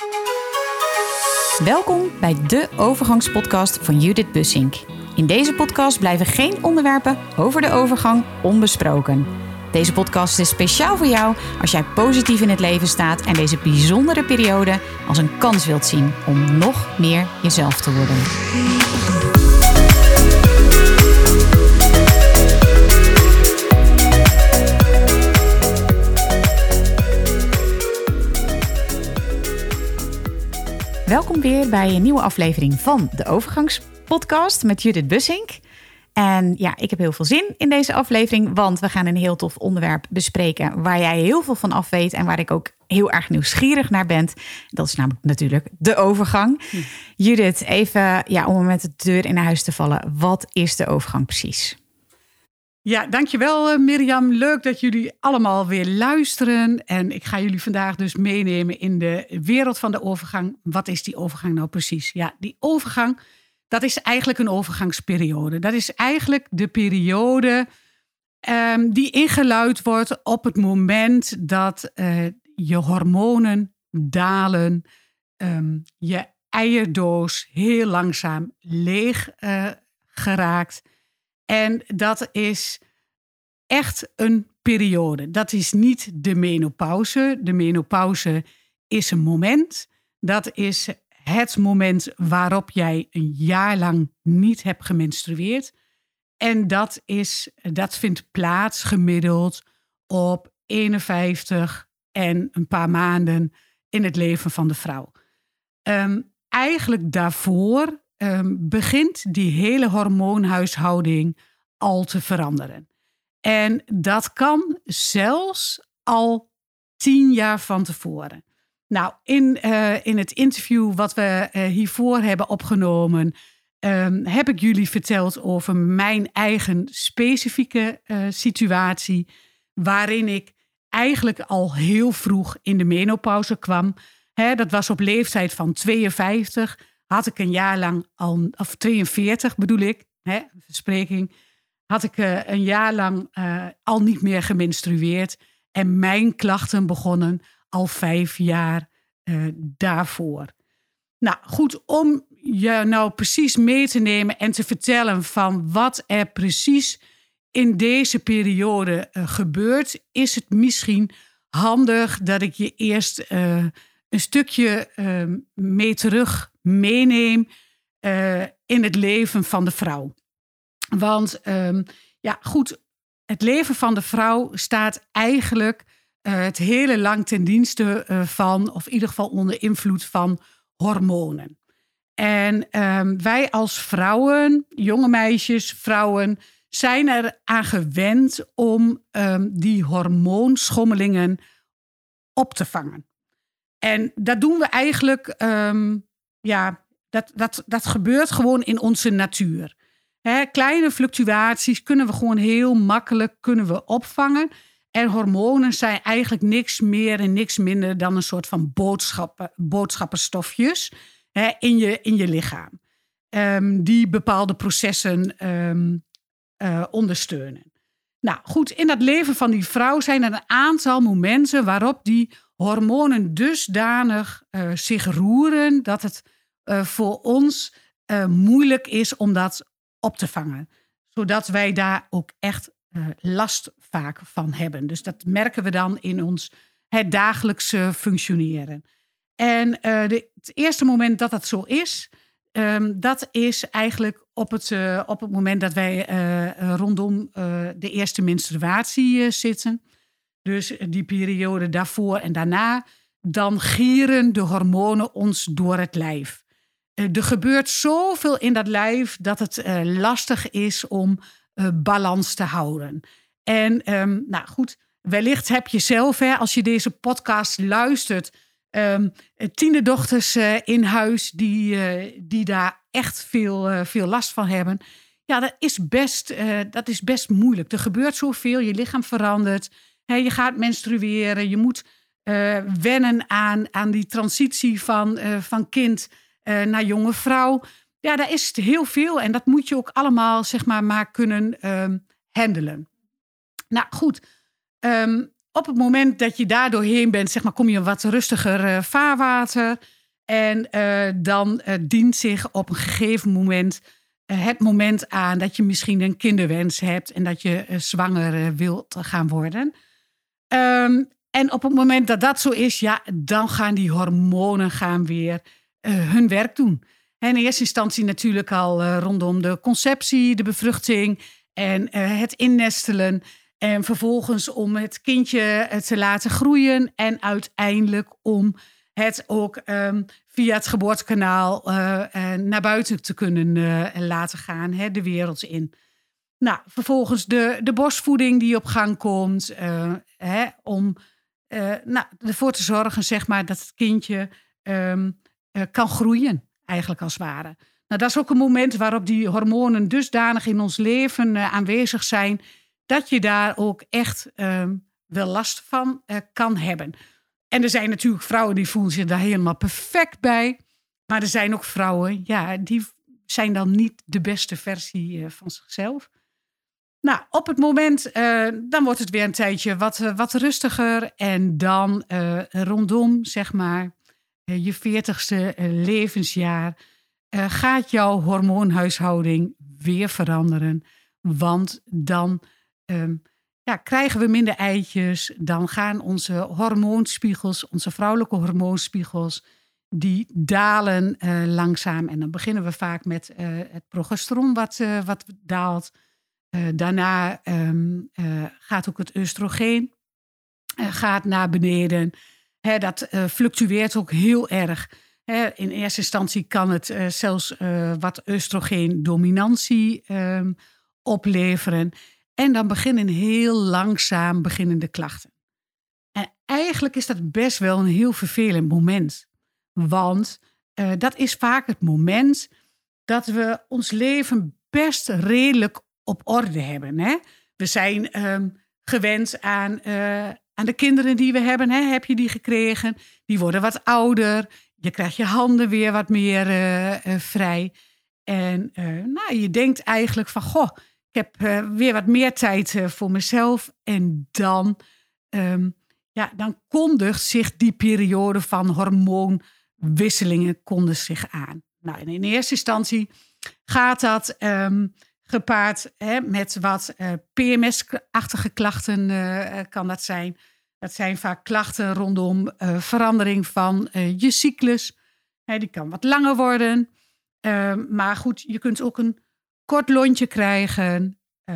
Welkom bij de overgangspodcast van Judith Bussink. In deze podcast blijven geen onderwerpen over de overgang onbesproken. Deze podcast is speciaal voor jou als jij positief in het leven staat en deze bijzondere periode als een kans wilt zien om nog meer jezelf te worden. Welkom weer bij een nieuwe aflevering van de Overgangspodcast met Judith Bussink. En ja, ik heb heel veel zin in deze aflevering, want we gaan een heel tof onderwerp bespreken waar jij heel veel van af weet en waar ik ook heel erg nieuwsgierig naar ben. Dat is namelijk natuurlijk de overgang. Judith, even om met de deur in huis te vallen. Wat is de overgang precies? Ja, dankjewel Mirjam. Leuk dat jullie allemaal weer luisteren. En ik ga jullie vandaag dus meenemen in de wereld van de overgang. Wat is die overgang nou precies? Ja, die overgang, dat is eigenlijk een overgangsperiode. Dat is eigenlijk de periode die ingeluid wordt op het moment dat je hormonen dalen. Je eierdoos heel langzaam leeg geraakt. En dat is echt een periode. Dat is niet de menopauze. De menopauze is een moment. Dat is het moment waarop jij een jaar lang niet hebt gemenstrueerd. En dat vindt plaats gemiddeld op 51 en een paar maanden in het leven van de vrouw. Eigenlijk daarvoor begint die hele hormoonhuishouding al te veranderen. En dat kan zelfs al 10 jaar van tevoren. Nou, in het interview wat we hiervoor hebben opgenomen, heb ik jullie verteld over mijn eigen specifieke situatie, waarin ik eigenlijk al heel vroeg in de menopauze kwam. Dat was op leeftijd van 52. Had ik een jaar lang of 42 bedoel ik, verspreking, had ik een jaar lang al niet meer gemenstrueerd. En mijn klachten begonnen al 5 jaar daarvoor. Nou goed, om je nou precies mee te nemen en te vertellen van wat er precies in deze periode gebeurt, is het misschien handig dat ik je eerst een stukje meeneem in het leven van de vrouw. Want het leven van de vrouw staat eigenlijk het hele lang ten dienste van, of in ieder geval onder invloed van hormonen. En wij als vrouwen, jonge meisjes, vrouwen, zijn er aan gewend om die hormoonschommelingen op te vangen. En dat doen we eigenlijk, dat gebeurt gewoon in onze natuur. Kleine fluctuaties kunnen we gewoon heel makkelijk opvangen. En hormonen zijn eigenlijk niks meer en niks minder dan een soort van boodschappenstofjes in je lichaam. Die bepaalde processen ondersteunen. Nou goed, in het leven van die vrouw zijn er een aantal momenten waarop die hormonen dusdanig zich roeren dat het voor ons moeilijk is om dat op te vangen. Zodat wij daar ook echt last vaak van hebben. Dus dat merken we dan in ons het dagelijkse functioneren. En het eerste moment dat dat zo is, dat is eigenlijk op het moment dat wij rondom de eerste menstruatie zitten. Dus die periode daarvoor en daarna, dan gieren de hormonen ons door het lijf. Er gebeurt zoveel in dat lijf dat het lastig is om balans te houden. En wellicht heb je zelf, als je deze podcast luistert, tienerdochters in huis die daar echt veel last van hebben. Ja, dat is best moeilijk. Er gebeurt zoveel, je lichaam verandert. Je gaat menstrueren, je moet wennen aan die transitie van kind naar jonge vrouw. Ja, daar is het heel veel en dat moet je ook allemaal maar kunnen handelen. Nou goed, op het moment dat je daar doorheen bent, zeg maar, kom je een wat rustiger vaarwater. En dan dient zich op een gegeven moment het moment aan dat je misschien een kinderwens hebt en dat je zwanger wilt gaan worden. En op het moment dat dat zo is, ja, dan gaan die hormonen weer hun werk doen. En in eerste instantie natuurlijk al rondom de conceptie, de bevruchting en het innestelen. En vervolgens om het kindje te laten groeien en uiteindelijk om het ook via het geboortekanaal naar buiten te kunnen laten gaan, de wereld in. Nou, vervolgens de borstvoeding die op gang komt, om ervoor te zorgen, zeg maar, dat het kindje kan groeien, eigenlijk als het ware. Nou, dat is ook een moment waarop die hormonen dusdanig in ons leven aanwezig zijn, dat je daar ook echt wel last van kan hebben. En er zijn natuurlijk vrouwen die voelen zich daar helemaal perfect bij. Maar er zijn ook vrouwen, ja, die zijn dan niet de beste versie van zichzelf. Nou, op het moment, dan wordt het weer een tijdje wat rustiger. En dan rondom, zeg maar, je 40ste levensjaar gaat jouw hormoonhuishouding weer veranderen. Want dan krijgen we minder eitjes. Dan gaan onze hormoonspiegels, onze vrouwelijke hormoonspiegels, die dalen langzaam. En dan beginnen we vaak met het progesteron wat daalt. Daarna gaat ook het oestrogeen gaat naar beneden. Dat fluctueert ook heel erg. In eerste instantie kan het zelfs wat oestrogeen-dominantie opleveren. En dan beginnen heel langzaam beginnende klachten. En eigenlijk is dat best wel een heel vervelend moment. Want dat is vaak het moment dat we ons leven best redelijk op orde hebben. Hè? We zijn gewend aan de kinderen die we hebben. Hè? Heb je die gekregen? Die worden wat ouder. Je krijgt je handen weer wat meer vrij. En je denkt eigenlijk van, goh, ik heb weer wat meer tijd voor mezelf. En dan kondigt zich die periode van hormoonwisselingen zich aan. Nou, en in eerste instantie gaat dat gepaard met wat PMS-achtige klachten kan dat zijn. Dat zijn vaak klachten rondom verandering van je cyclus. Die kan wat langer worden. Maar goed, je kunt ook een kort lontje krijgen.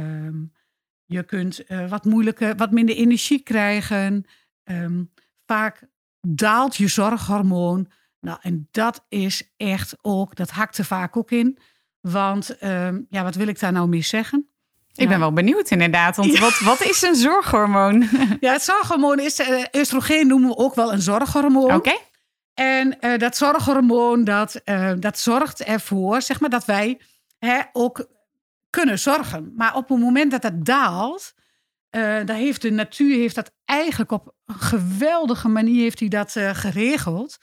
Je kunt wat minder energie krijgen. Vaak daalt je zorghormoon. Nou, en dat is echt ook, dat hakt er vaak ook in. Want wat wil ik daar nou mee zeggen? Ik ben wel benieuwd inderdaad. Want wat is een zorghormoon? Ja, het zorghormoon is, oestrogeen noemen we ook wel een zorghormoon. Oké. En dat zorghormoon, dat zorgt ervoor, zeg maar, dat wij ook kunnen zorgen. Maar op het moment dat dat daalt, daar heeft de natuur dat eigenlijk op een geweldige manier heeft hij dat geregeld.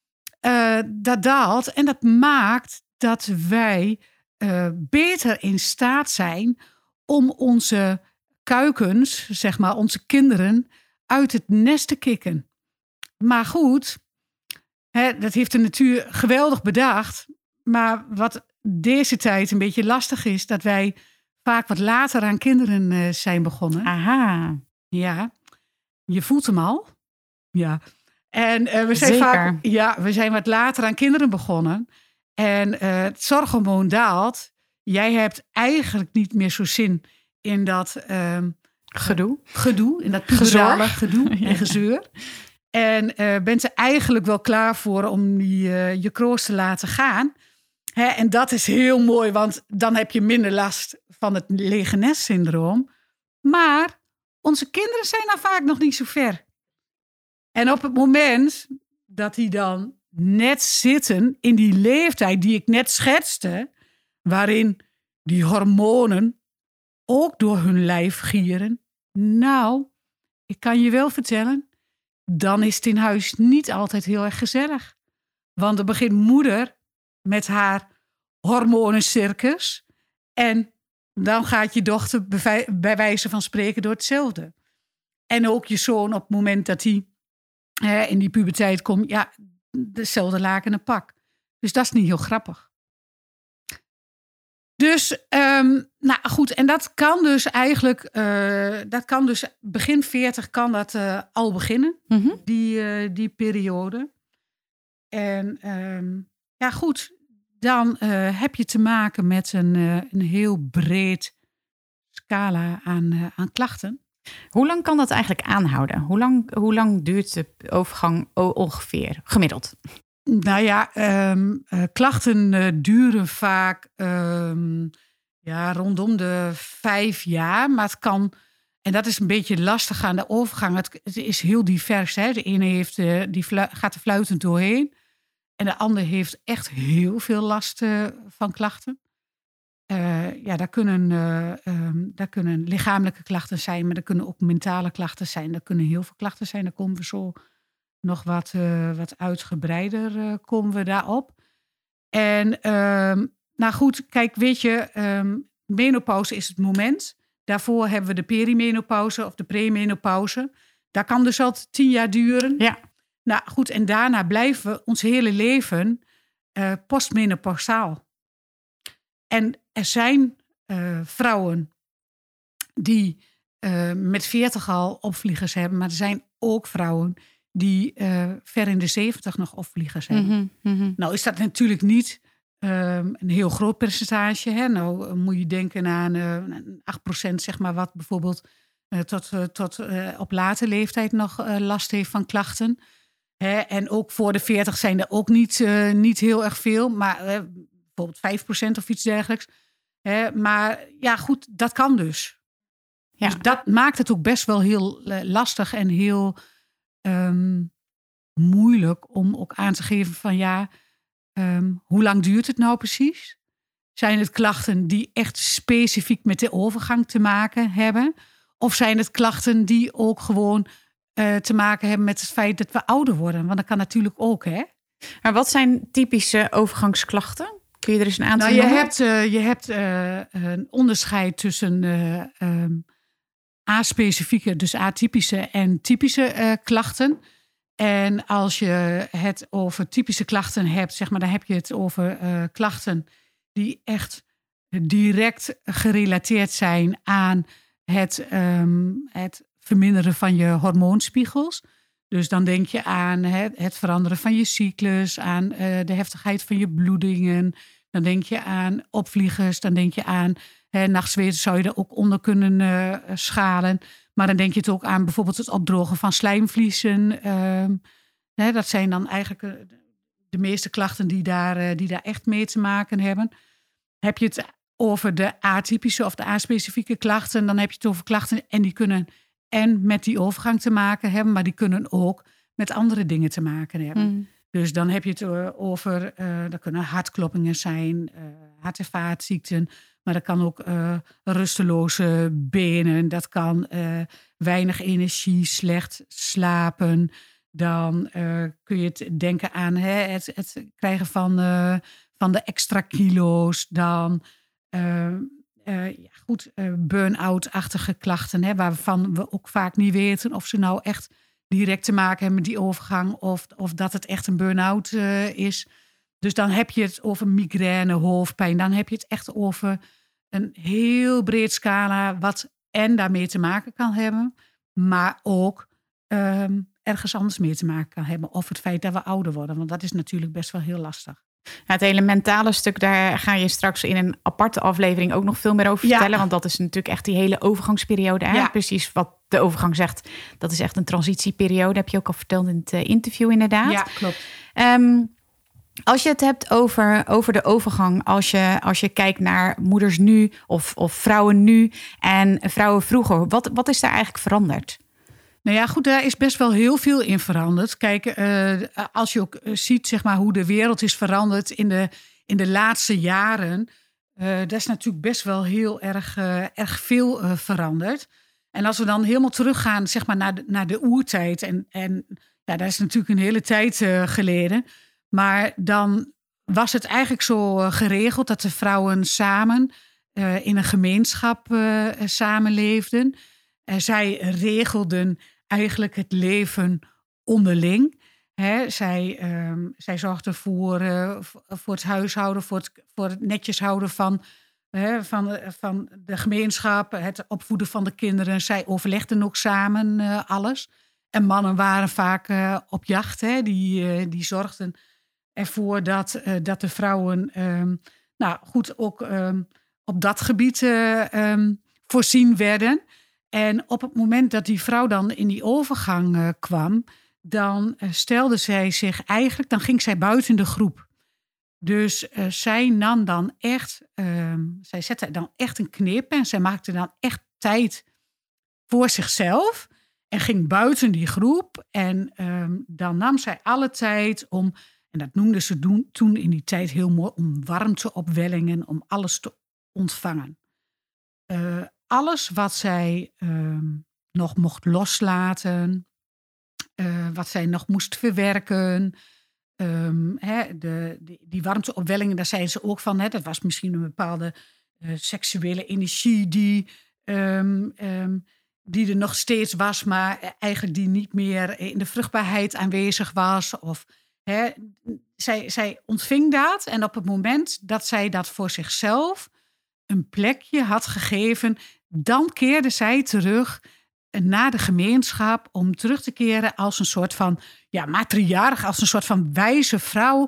Dat daalt en dat maakt dat wij beter in staat zijn om onze kuikens, zeg maar onze kinderen, uit het nest te kicken. Maar goed, dat heeft de natuur geweldig bedacht. Maar wat deze tijd een beetje lastig is, dat wij vaak wat later aan kinderen zijn begonnen. Aha. Ja, je voelt hem al. Ja. En we zijn wat later aan kinderen begonnen. En het zorghormoon daalt. Jij hebt eigenlijk niet meer zo zin in dat gedoe, in dat puberale gedoe en gezeur. En bent er eigenlijk wel klaar voor om je kroost te laten gaan. En dat is heel mooi, want dan heb je minder last van het lege nest-syndroom. Maar onze kinderen zijn dan vaak nog niet zo ver. En op het moment dat die dan net zitten in die leeftijd die ik net schetste, waarin die hormonen ook door hun lijf gieren. Nou, ik kan je wel vertellen, dan is het in huis niet altijd heel erg gezellig. Want dan begint moeder met haar hormonencircus en dan gaat je dochter bij wijze van spreken door hetzelfde. En ook je zoon op het moment dat hij in die puberteit komt, ja, dezelfde lakenen pak. Dus dat is niet heel grappig. Dus, nou goed, en dat kan dus eigenlijk, begin 40 kan dat al beginnen, die periode. En ja goed, dan heb je te maken met een heel breed scala aan klachten. Hoe lang kan dat eigenlijk aanhouden? Hoe lang duurt de overgang ongeveer, gemiddeld? Nou ja, klachten duren vaak rondom de 5 jaar. Maar het kan, en dat is een beetje lastig aan de overgang. Het is heel divers. Hè? De ene gaat er fluitend doorheen. En de ander heeft echt heel veel last van klachten. Daar kunnen lichamelijke klachten zijn, maar er kunnen ook mentale klachten zijn. Er kunnen heel veel klachten zijn. Daar komen we zo nog wat uitgebreider komen we daarop. En nou goed, kijk, weet je, menopauze is het moment. Daarvoor hebben we de perimenopauze of de premenopauze. Dat kan dus al 10 jaar duren. Ja. Nou goed, en daarna blijven we ons hele leven postmenopausaal. En er zijn vrouwen die met 40 al opvliegers hebben, maar er zijn ook vrouwen die ver in de 70 nog opvliegers hebben. Nou is dat natuurlijk niet een heel groot percentage. Hè? Nou moet je denken aan 8% zeg maar, wat bijvoorbeeld tot op late leeftijd nog last heeft van klachten. Hè? En ook voor de 40 zijn er ook niet heel erg veel, maar bijvoorbeeld 5% of iets dergelijks. Maar ja goed, dat kan dus. Ja. Dus dat maakt het ook best wel heel lastig en heel moeilijk om ook aan te geven van hoe lang duurt het nou precies? Zijn het klachten die echt specifiek met de overgang te maken hebben? Of zijn het klachten die ook gewoon te maken hebben met het feit dat we ouder worden? Want dat kan natuurlijk ook, hè? Maar wat zijn typische overgangsklachten? Kun je er eens een aantal noemen? Je hebt een onderscheid tussen aspecifieke, dus atypische en typische klachten. En als je het over typische klachten hebt, zeg maar, dan heb je het over klachten die echt direct gerelateerd zijn aan het verminderen van je hormoonspiegels. Dus dan denk je aan het veranderen van je cyclus, aan de heftigheid van je bloedingen. Dan denk je aan opvliegers, dan denk je aan nachtzweet zou je er ook onder kunnen schalen. Maar dan denk je het ook aan bijvoorbeeld het opdrogen van slijmvliezen. Dat zijn dan eigenlijk de meeste klachten die daar echt mee te maken hebben. Heb je het over de atypische of de aspecifieke klachten, dan heb je het over klachten en die kunnen en met die overgang te maken hebben, maar die kunnen ook met andere dingen te maken hebben. Dus dan heb je het over, dat kunnen hartkloppingen zijn, hart- en vaatziekten, maar dat kan ook rusteloze benen, dat kan weinig energie, slecht slapen. Dan kun je het denken aan het krijgen van de extra kilo's, dan burn-out-achtige klachten, waarvan we ook vaak niet weten of ze nou echt direct te maken hebben met die overgang of dat het echt een burn-out is. Dus dan heb je het over migraine, hoofdpijn. Dan heb je het echt over een heel breed scala wat en daarmee te maken kan hebben, maar ook ergens anders mee te maken kan hebben. Of het feit dat we ouder worden, want dat is natuurlijk best wel heel lastig. Het hele mentale stuk, daar ga je straks in een aparte aflevering ook nog veel meer over vertellen. Want dat is natuurlijk echt die hele overgangsperiode. Hè? Ja. Precies wat de overgang zegt. Dat is echt een transitieperiode. Heb je ook al verteld in het interview inderdaad. Ja, klopt. Als je het hebt over de overgang. Als je kijkt naar moeders nu of vrouwen nu en vrouwen vroeger. Wat is daar eigenlijk veranderd? Nou ja, goed, daar is best wel heel veel in veranderd. Kijk, als je ook ziet zeg maar, hoe de wereld is veranderd in de laatste jaren. Dat is natuurlijk best wel heel erg veel veranderd. En als we dan helemaal teruggaan zeg maar, naar de oertijd. En dat is natuurlijk een hele tijd geleden. Maar dan was het eigenlijk zo geregeld dat de vrouwen samen in een gemeenschap samenleefden. zij regelden eigenlijk het leven onderling. Zij zorgden voor het huishouden, voor het netjes houden van de gemeenschap, het opvoeden van de kinderen. Zij overlegden ook samen alles. En mannen waren vaak op jacht. Die zorgden ervoor dat de vrouwen goed ook op dat gebied voorzien werden. En op het moment dat die vrouw dan in die overgang kwam, dan stelde zij zich eigenlijk, dan ging zij buiten de groep. Dus zij nam dan echt, zij zette dan echt een knip en zij maakte dan echt tijd voor zichzelf en ging buiten die groep. En dan nam zij alle tijd om, en dat noemden ze toen in die tijd heel mooi, om warmteopwellingen, om alles te ontvangen. Alles wat zij nog mocht loslaten, wat zij nog moest verwerken. Die warmteopwellingen, daar zei ze ook van. Dat was misschien een bepaalde seksuele energie die er nog steeds was, maar eigenlijk die niet meer in de vruchtbaarheid aanwezig was. Of, zij ontving dat en op het moment dat zij dat voor zichzelf een plekje had gegeven, dan keerde zij terug naar de gemeenschap om terug te keren als een soort van matriarch, als een soort van wijze vrouw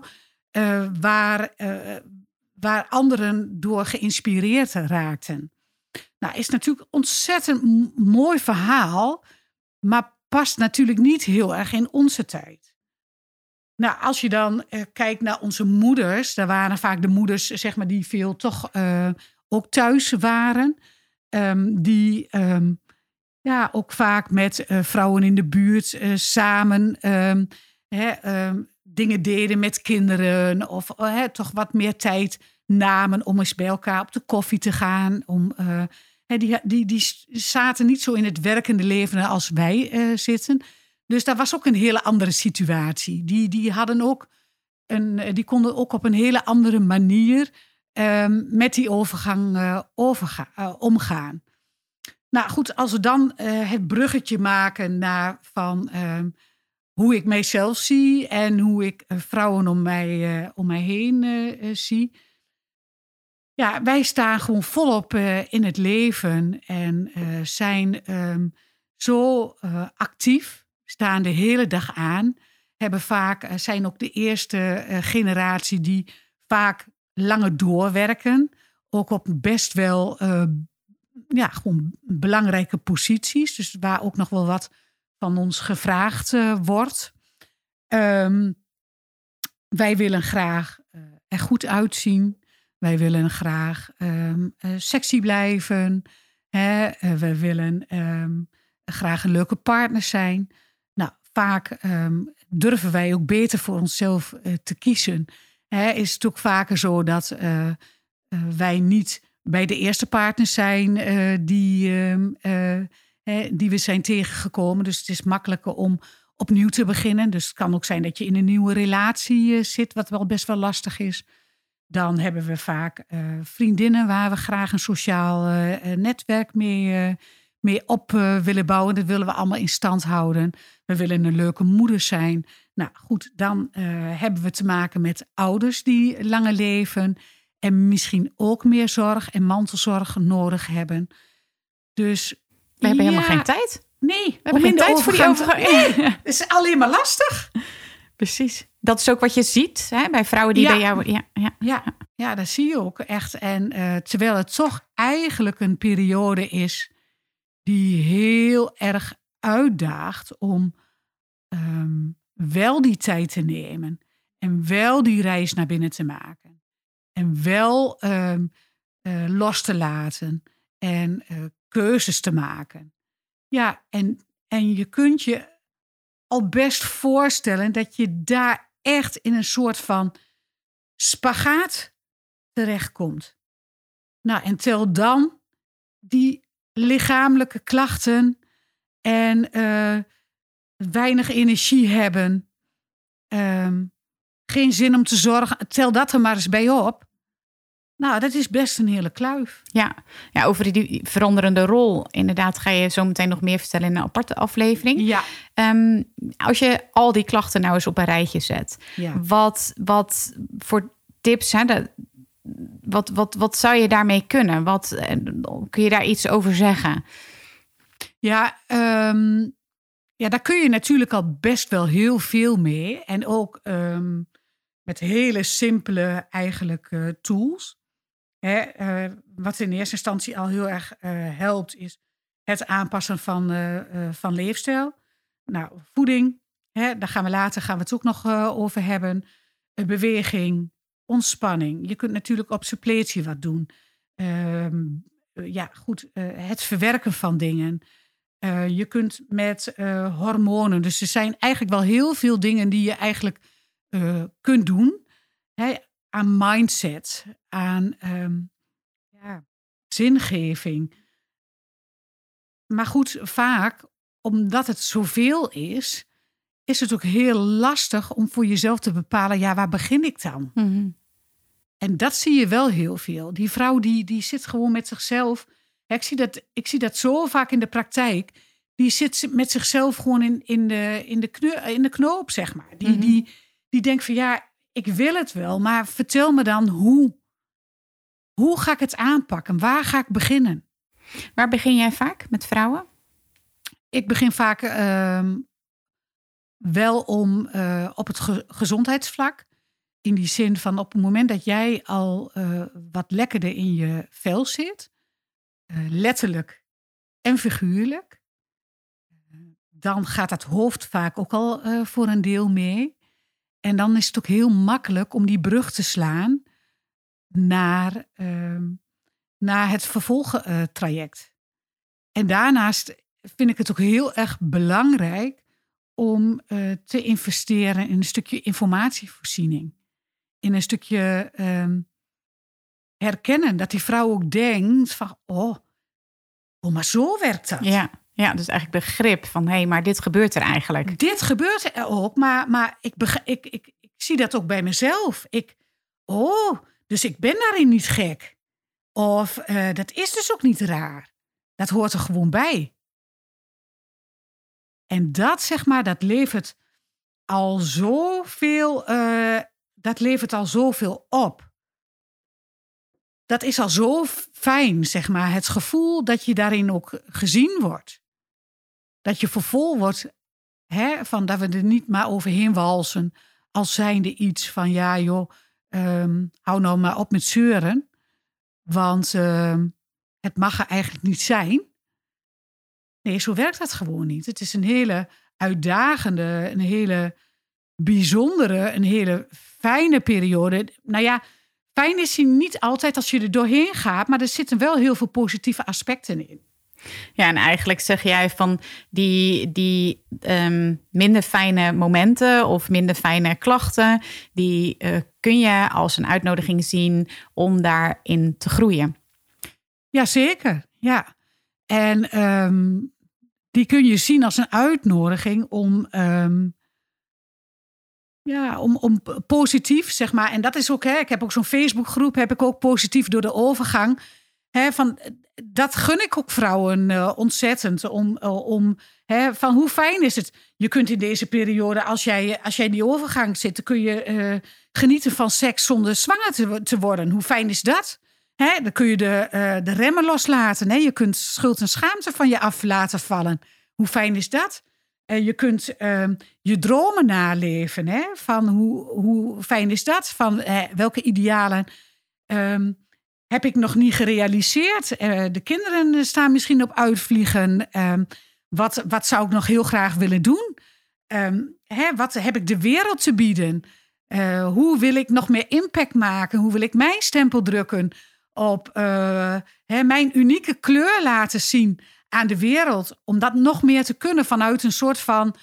waar anderen door geïnspireerd raakten. Nou, is natuurlijk een ontzettend mooi verhaal, maar past natuurlijk niet heel erg in onze tijd. Nou, als je dan kijkt naar onze moeders, daar waren vaak de moeders, zeg maar, die veel toch ook thuis waren, die ook vaak met vrouwen in de buurt samen dingen deden met kinderen. Of toch wat meer tijd namen om eens bij elkaar op de koffie te gaan. Die zaten niet zo in het werkende leven als wij zitten. Dus dat was ook een hele andere situatie. Die hadden ook die konden ook op een hele andere manier met die overgang omgaan. Nou goed, als we dan het bruggetje maken naar van hoe ik mijzelf zie en hoe ik vrouwen om mij heen zie. Ja, wij staan gewoon volop in het leven en zijn zo actief, staan de hele dag aan. Zijn ook de eerste generatie die vaak langer doorwerken. Ook op best wel gewoon belangrijke posities. Dus waar ook nog wel wat van ons gevraagd wordt. Wij willen graag er goed uitzien. Wij willen graag sexy blijven. We willen graag een leuke partner zijn. Nou, vaak durven wij ook beter voor onszelf te kiezen. Is het ook vaker zo dat wij niet bij de eerste partners zijn die we zijn tegengekomen. Dus het is makkelijker om opnieuw te beginnen. Dus het kan ook zijn dat je in een nieuwe relatie zit, wat wel best wel lastig is. Dan hebben we vaak vriendinnen waar we graag een sociaal netwerk mee op willen bouwen. Dat willen we allemaal in stand houden. We willen een leuke moeder zijn. Nou goed, dan hebben we te maken met ouders die langer leven en misschien ook meer zorg en mantelzorg nodig hebben. Dus we hebben helemaal geen tijd. Nee, we hebben geen tijd voor die overgang. Nee, het is alleen maar lastig. Precies. Dat is ook wat je ziet bij vrouwen die bij jou... Ja, dat zie je ook echt. En terwijl het toch eigenlijk een periode is die heel erg uitdaagt om wel die tijd te nemen. En wel die reis naar binnen te maken. En wel los te laten. En keuzes te maken. Ja, en je kunt je al best voorstellen dat je daar echt in een soort van spagaat terechtkomt. Nou, en tel dan die lichamelijke klachten en weinig energie hebben. Geen zin om te zorgen. Tel dat er maar eens bij op. Nou, dat is best een hele kluif. Ja, over die veranderende rol. Inderdaad, ga je zo meteen nog meer vertellen in een aparte aflevering. Ja. Als je al die klachten nou eens op een rijtje zet. Ja. Wat voor tips, hè, wat zou je daarmee kunnen? Kun je daar iets over zeggen? Ja, daar kun je natuurlijk al best wel heel veel mee. En ook met hele simpele eigenlijk tools. Wat in eerste instantie al heel erg helpt, is het aanpassen van leefstijl. Nou, voeding, daar gaan we het ook nog over hebben. Beweging, ontspanning. Je kunt natuurlijk op suppletie wat doen. Het verwerken van dingen. Je kunt met hormonen. Dus er zijn eigenlijk wel heel veel dingen die je eigenlijk kunt doen. Aan mindset, aan zingeving. Maar goed, vaak, omdat het zoveel is het ook heel lastig om voor jezelf te bepalen, waar begin ik dan? Mm-hmm. En dat zie je wel heel veel. Die vrouw die zit gewoon met zichzelf. Ik zie dat zo vaak in de praktijk. Die zit met zichzelf gewoon in de knoop, zeg maar. Die denkt van ik wil het wel, maar vertel me dan hoe. Hoe ga ik het aanpakken? Waar ga ik beginnen? Waar begin jij vaak met vrouwen? Ik begin vaak wel op het gezondheidsvlak. In die zin van op het moment dat jij al wat lekkerder in je vel zit. Letterlijk en figuurlijk. Dan gaat het hoofd vaak ook al voor een deel mee. En dan is het ook heel makkelijk om die brug te slaan naar het vervolgtraject. En daarnaast vind ik het ook heel erg belangrijk om te investeren in een stukje informatievoorziening. In een stukje herkennen dat die vrouw ook denkt van, maar zo werkt dat. Ja, dus eigenlijk begrip van, maar dit gebeurt er eigenlijk. Dit gebeurt er ook, maar ik zie dat ook bij mezelf. Dus ik ben daarin niet gek. Of dat is dus ook niet raar. Dat hoort er gewoon bij. En dat, zeg maar, dat levert al zoveel op. Dat is al zo fijn, zeg maar. Het gevoel dat je daarin ook gezien wordt. Dat je vervol wordt, van dat we er niet maar overheen walsen. Als zijnde iets van, hou nou maar op met zeuren. Want het mag er eigenlijk niet zijn. Nee, zo werkt dat gewoon niet. Het is een hele uitdagende, een hele bijzondere, een hele fijne periode. Nou ja, fijn is hij niet altijd als je er doorheen gaat, maar er zitten wel heel veel positieve aspecten in. Ja, en eigenlijk zeg jij van die minder fijne momenten of minder fijne klachten, die kun je als een uitnodiging zien om daarin te groeien. Jazeker, ja. En die kun je zien als een uitnodiging om positief, zeg maar. En dat is ook, ik heb ook zo'n Facebookgroep, heb ik ook positief door de overgang. Dat gun ik ook vrouwen ontzettend. Van hoe fijn is het? Je kunt in deze periode, als jij in die overgang zit, dan kun je genieten van seks zonder zwanger te worden. Hoe fijn is dat? Dan kun je de remmen loslaten. Je kunt schuld en schaamte van je af laten vallen. Hoe fijn is dat? Je kunt je dromen naleven. Van hoe fijn is dat? Van welke idealen heb ik nog niet gerealiseerd? De kinderen staan misschien op uitvliegen. Wat zou ik nog heel graag willen doen? Wat heb ik de wereld te bieden? Hoe wil ik nog meer impact maken? Hoe wil ik mijn stempel drukken op mijn unieke kleur laten zien aan de wereld? Om dat nog meer te kunnen vanuit een soort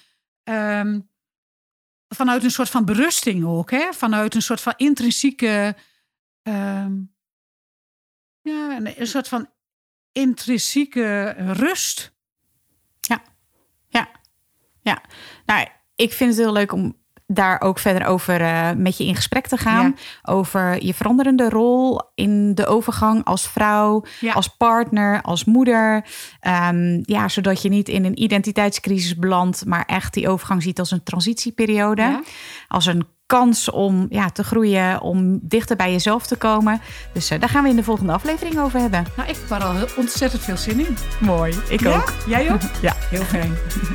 van berusting ook. Vanuit een soort van intrinsieke een soort van intrinsieke rust. Ja. Nou, ik vind het heel leuk om daar ook verder over met je in gesprek te gaan. Ja. Over je veranderende rol in de overgang als vrouw, als partner, als moeder. Zodat je niet in een identiteitscrisis belandt, maar echt die overgang ziet als een transitieperiode. Ja. Als een kans om te groeien, om dichter bij jezelf te komen. Dus daar gaan we in de volgende aflevering over hebben. Nou, ik heb er al ontzettend veel zin in. Mooi, ik ook. Jij ook? Ja. Heel fijn.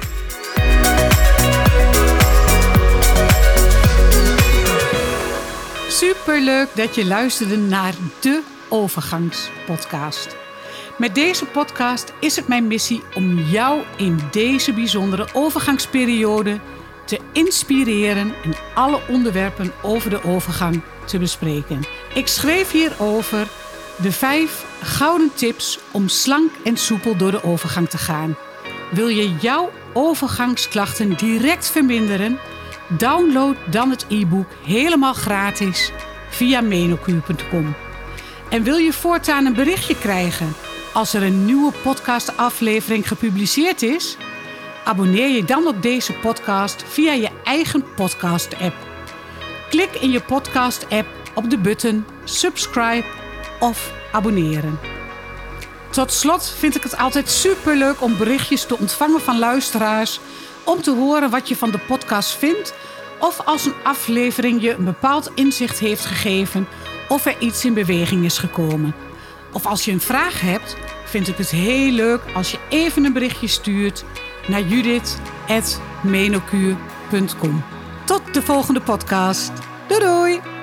Superleuk dat je luisterde naar de Overgangspodcast. Met deze podcast is het mijn missie om jou in deze bijzondere overgangsperiode te inspireren en alle onderwerpen over de overgang te bespreken. Ik schreef hierover de 5 gouden tips om slank en soepel door de overgang te gaan. Wil je jouw overgangsklachten direct verminderen? Download dan het e-book helemaal gratis via menokuur.com. En wil je voortaan een berichtje krijgen als er een nieuwe podcastaflevering gepubliceerd is? Abonneer je dan op deze podcast via je eigen podcast-app. Klik in je podcast-app op de button subscribe of abonneren. Tot slot vind ik het altijd superleuk om berichtjes te ontvangen van luisteraars, om te horen wat je van de podcast vindt, of als een aflevering je een bepaald inzicht heeft gegeven of er iets in beweging is gekomen. Of als je een vraag hebt, vind ik het heel leuk als je even een berichtje stuurt naar judith@menokuur.com. Tot de volgende podcast. Doei doei!